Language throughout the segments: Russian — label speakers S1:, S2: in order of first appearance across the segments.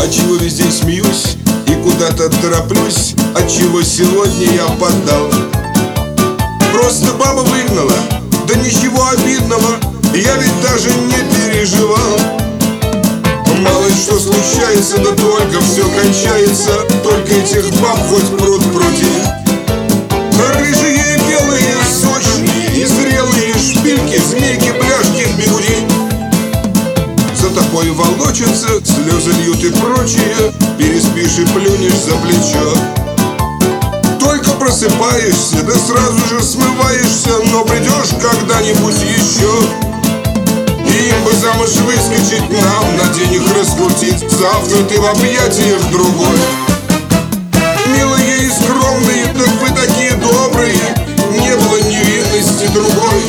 S1: Отчего везде смеюсь и куда-то тороплюсь? Отчего сегодня я поддал? Просто баба выгнала, да ничего обидного, я ведь даже не переживал. Мало ли что случается, да только все кончается. Только этих баб хоть пруд пруди. Рыжие, белые, сочные и зрелые шпильки, змейки, бляшки, бегуди. За тобой волочатся, слезы льют и прочее. Переспишь и плюнешь за плечо. Только просыпаешься, да сразу же смываешься. Но придешь когда-нибудь еще. Им бы замуж выскочить нам, на денег раскрутить. Завтра ты в объятиях другой. Милые и скромные, так вы такие добрые. Не было невинности другой.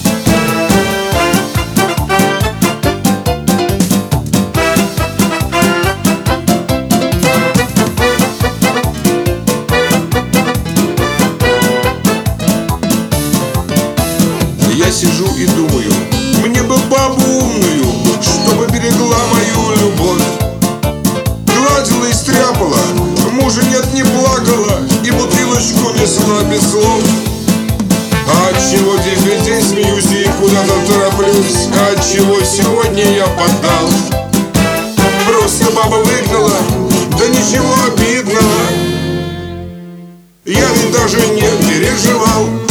S1: Я сижу и думаю, мне бы бабу умную, чтобы берегла мою любовь. Гладила и стряпала, мужа нет, не плакала, и бутылочку несла без слов. А отчего весь день смеюсь и куда-то тороплюсь? А отчего сегодня я поддал? Просто баба выгнала, да ничего обидного, я ведь даже не переживал.